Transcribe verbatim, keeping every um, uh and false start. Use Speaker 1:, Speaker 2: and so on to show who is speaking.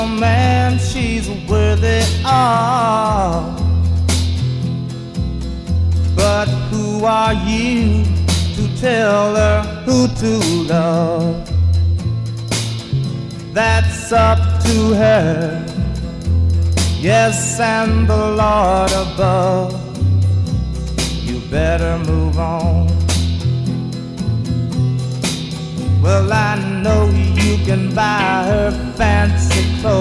Speaker 1: man she's worthy of. But who are you to tell her who to love? That's up to her, yes, and the Lord above. You better move on. Well, I know you can buy her fancy clothes.